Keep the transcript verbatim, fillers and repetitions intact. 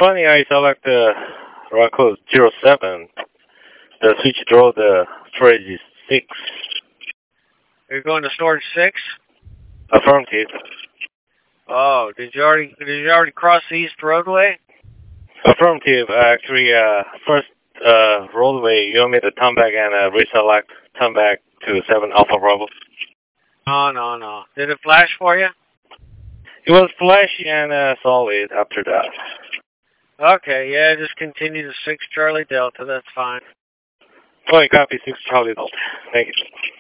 funny, I select the route code zero seven. The switch draw the storage is six. You're going to storage six? Affirmative. Oh, did you already did you already cross the east roadway? Affirmative. Actually, uh, first uh, roadway, you want me to turn back and uh, reselect, turn back to seven Alpha Bravo? No, no, no. Did it flash for you? It was flashy and uh, solid after that. Okay, yeah, just continue to six Charlie Delta. That's fine. Oh, you copy six Charlie Delta. Thank you.